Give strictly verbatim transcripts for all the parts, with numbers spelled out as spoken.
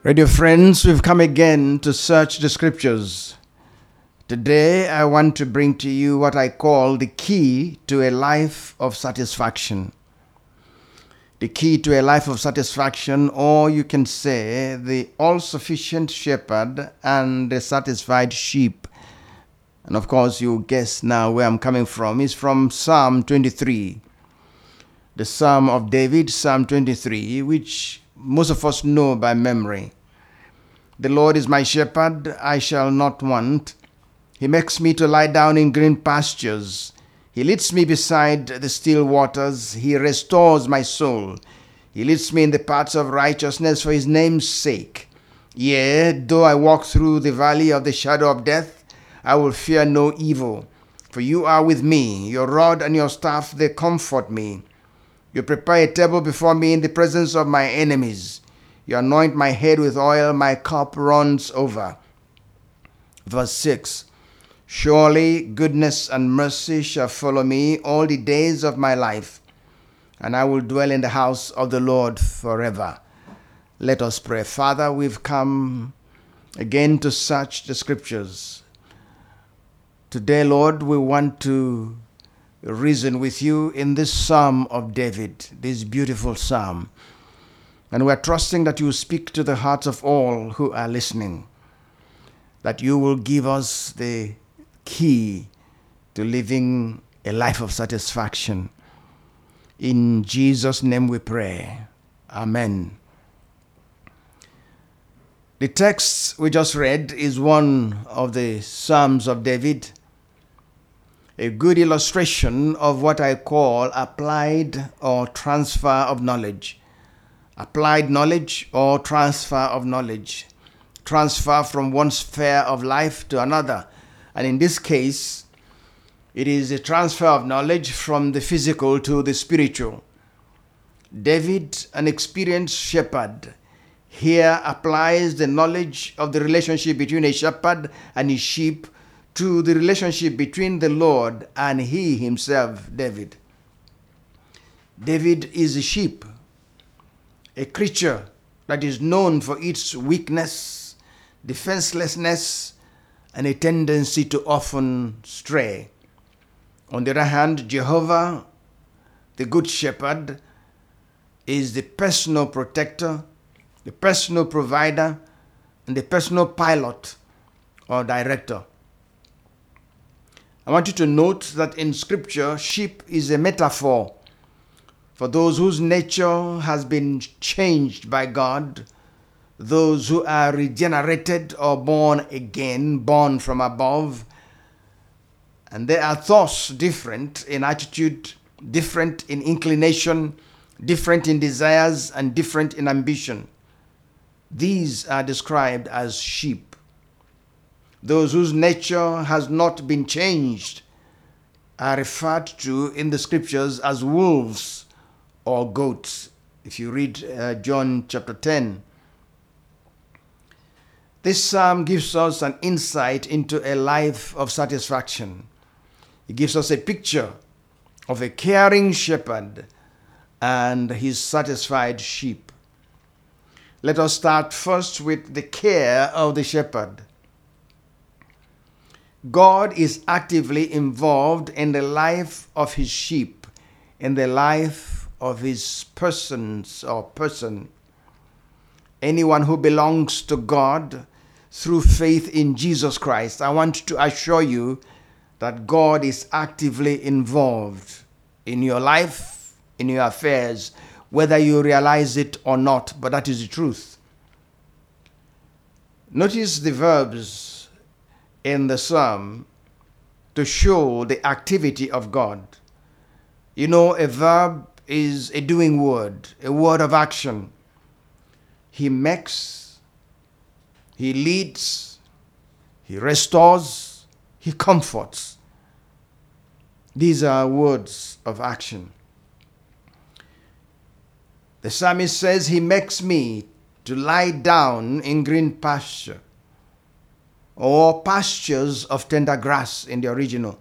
Radio friends, we've come again to search the scriptures. Today, I want to bring to you what I call the key to a life of satisfaction. The key to a life of satisfaction, or you can say the all-sufficient shepherd and the satisfied sheep. And of course, you guess now where I'm coming from. It's from Psalm twenty-three. The Psalm of David, Psalm twenty-three, which most of us know by memory. The Lord is my shepherd, I shall not want. He makes me to lie down in green pastures. He leads me beside the still waters. He restores my soul. He leads me in the paths of righteousness for his name's sake. Yea, though I walk through the valley of the shadow of death, I will fear no evil. For you are with me. Your rod and your staff, they comfort me. You prepare a table before me in the presence of my enemies. You anoint my head with oil, my cup runs over. Verse six. Surely goodness and mercy shall follow me all the days of my life, and I will dwell in the house of the Lord forever. Let us pray. Father, we've come again to search the scriptures. Today, Lord, we want to reason with you in this Psalm of David, this beautiful psalm. And we're trusting that you will speak to the hearts of all who are listening, that you will give us the key to living a life of satisfaction. In Jesus' name we pray. Amen. The text we just read is one of the Psalms of David, a good illustration of what I call applied or transfer of knowledge. Applied knowledge or transfer of knowledge. Transfer from one sphere of life to another. And in this case, it is a transfer of knowledge from the physical to the spiritual. David, an experienced shepherd, here applies the knowledge of the relationship between a shepherd and his sheep to the relationship between the Lord and he himself, David. David is a sheep, a creature that is known for its weakness, defenselessness, and a tendency to often stray. On the other hand, Jehovah, the good shepherd, is the personal protector, the personal provider, and the personal pilot or director. I want you to note that in Scripture, sheep is a metaphor for those whose nature has been changed by God, those who are regenerated or born again, born from above, and they are thus different in attitude, different in inclination, different in desires, and different in ambition. These are described as sheep. Those whose nature has not been changed are referred to in the scriptures as wolves or goats, if you read uh, John chapter ten. This psalm gives us an insight into a life of satisfaction. It gives us a picture of a caring shepherd and his satisfied sheep. Let us start first with the care of the shepherd. God is actively involved in the life of his sheep, in the life of his persons or person. Anyone who belongs to God through faith in Jesus Christ, I want to assure you that God is actively involved in your life, in your affairs, whether you realize it or not, but that is the truth. Notice the verbs in the psalm to show the activity of God. You know, a verb is a doing word, a word of action. He makes, he leads, he restores, he comforts. These are words of action. The psalmist says, he makes me to lie down in green pasture, or pastures of tender grass in the original.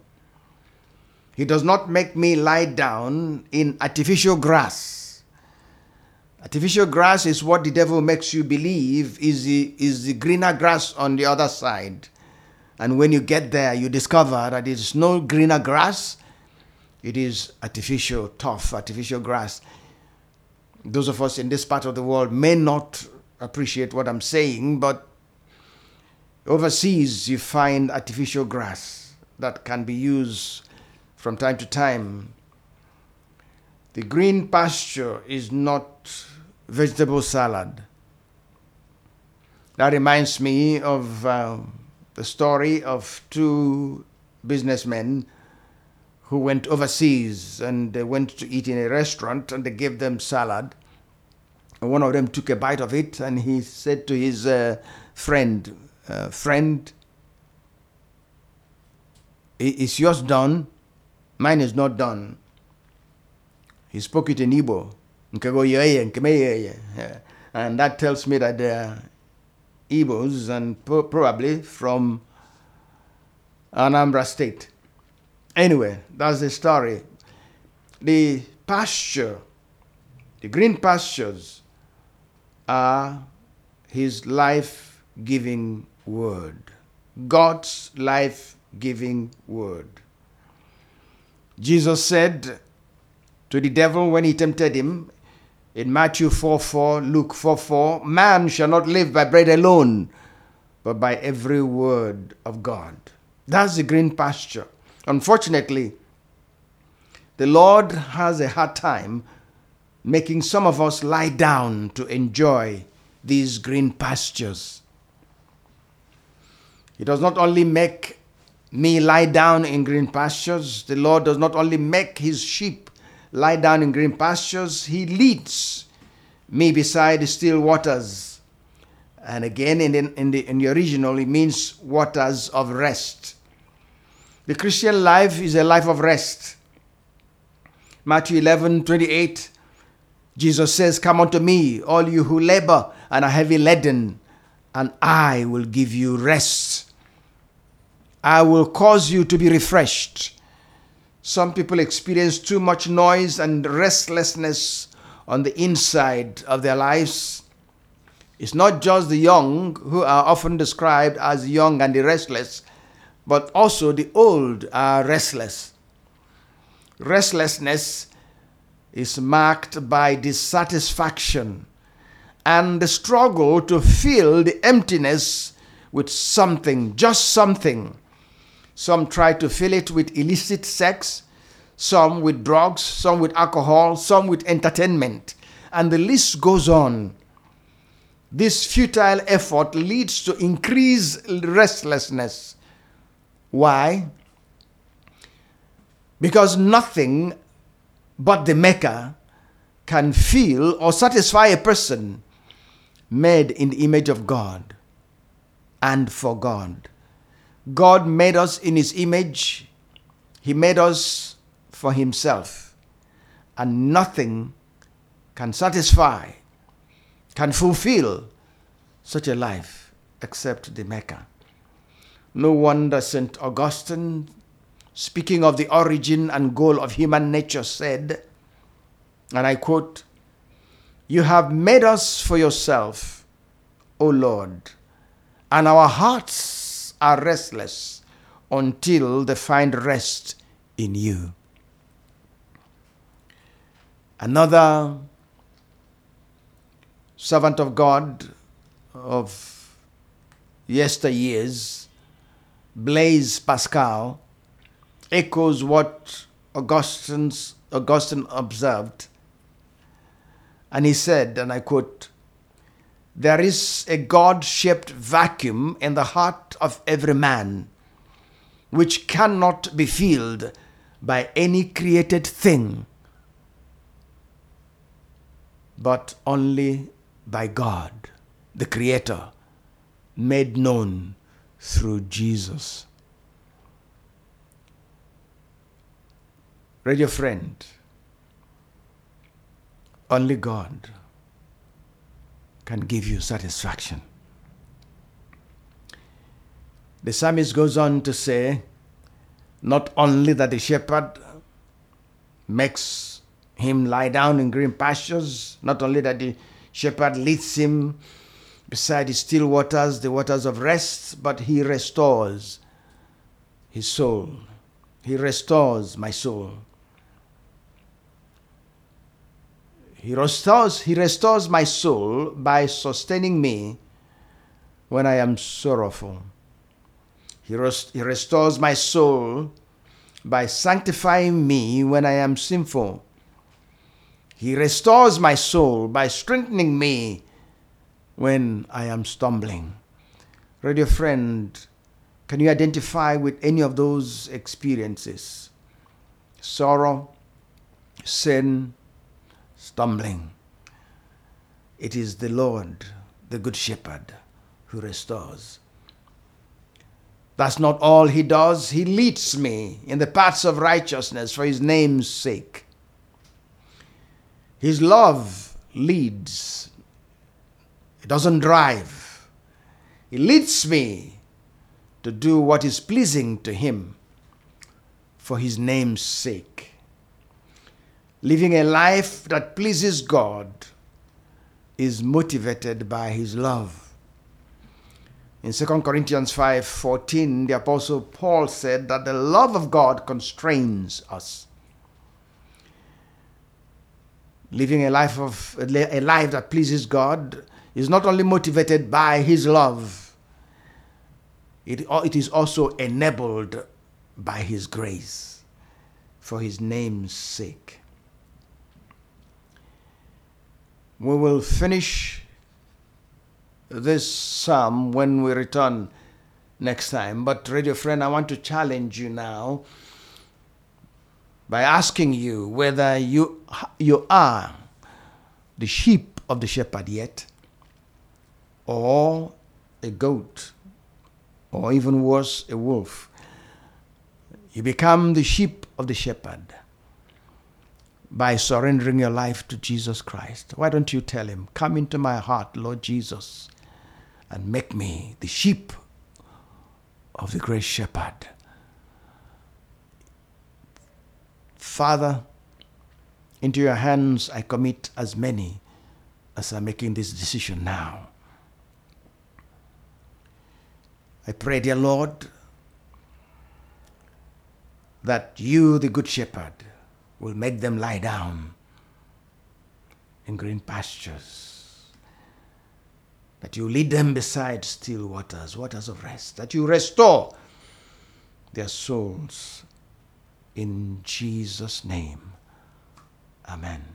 He does not make me lie down in artificial grass. Artificial grass is what the devil makes you believe is the, is the greener grass on the other side. And when you get there, you discover that it is no greener grass. It is artificial, tough, artificial grass. Those of us in this part of the world may not appreciate what I'm saying, but overseas you find artificial grass that can be used from time to time. The green pasture is not vegetable salad. That reminds me of uh, the story of two businessmen who went overseas, and they went to eat in a restaurant and they gave them salad. And one of them took a bite of it and he said to his uh, friend, uh, friend, is yours done? Mine is not done. He spoke it in Igbo. And that tells me that they are Igbos and po- probably from Anambra State. Anyway, that's the story. The pasture, the green pastures are his life-giving word. God's life-giving word. Jesus said to the devil when he tempted him in Matthew four four, Luke four four, man shall not live by bread alone, but by every word of God. That's the green pasture. Unfortunately, the Lord has a hard time making some of us lie down to enjoy these green pastures. He does not only make me lie down in green pastures, the Lord does not only make his sheep lie down in green pastures, he leads me beside the still waters. And again, in the, in the, in the original, it means waters of rest. The Christian life is a life of rest. Matthew eleven twenty-eight, Jesus says, come unto me, all you who labor and are heavy laden, and I will give you rest. I will cause you to be refreshed. Some people experience too much noise and restlessness on the inside of their lives. It's not just the young who are often described as young and the restless, but also the old are restless. Restlessness is marked by dissatisfaction and the struggle to fill the emptiness with something, just something. Some try to fill it with illicit sex, some with drugs, some with alcohol, some with entertainment, and the list goes on. This futile effort leads to increased restlessness. Why? Because nothing but the Maker can fill or satisfy a person made in the image of God and for God. God made us in his image. He made us for himself. And nothing can satisfy, can fulfill such a life except the Maker. No wonder Saint Augustine, speaking of the origin and goal of human nature, said, and I quote, "You have made us for yourself, O Lord, and our hearts are restless until they find rest in you." Another servant of God of yesteryears, Blaise Pascal, echoes what Augustine's, Augustine observed. And he said, and I quote, "There is a God-shaped vacuum in the heart of every man, which cannot be filled by any created thing, but only by God, the Creator, made known through Jesus." Radio friend, only God can give you satisfaction. The psalmist goes on to say, not only that the shepherd makes him lie down in green pastures. Not only that the shepherd leads him beside the still waters, the waters of rest, but he restores his soul. He restores my soul. He restores, he restores my soul by sustaining me when I am sorrowful. He, rest, he restores my soul by sanctifying me when I am sinful. He restores my soul by strengthening me when I am stumbling. Radio friend, can you identify with any of those experiences? Sorrow, sin, stumbling. It is the Lord, the Good Shepherd, who restores. That's not all he does. He leads me in the paths of righteousness for his name's sake. His love leads. It doesn't drive. He leads me to do what is pleasing to him for his name's sake. Living a life that pleases God is motivated by his love. In Second Corinthians five fourteen, the Apostle Paul said that the love of God constrains us. Living a life of a life that pleases God is not only motivated by his love, it, it is also enabled by his grace for his name's sake. We will finish this psalm when we return next time. But radio friend, I want to challenge you now by asking you whether you, you are the sheep of the shepherd yet, or a goat, or even worse, a wolf. You become the sheep of the shepherd by surrendering your life to Jesus Christ. Why don't you tell him, come into my heart, Lord Jesus, and make me the sheep of the great shepherd. Father, into your hands I commit as many as are making this decision now. I pray, dear Lord, that you, the good shepherd, will make them lie down in green pastures, that you lead them beside still waters, waters of rest, that you restore their souls. In Jesus' name, amen.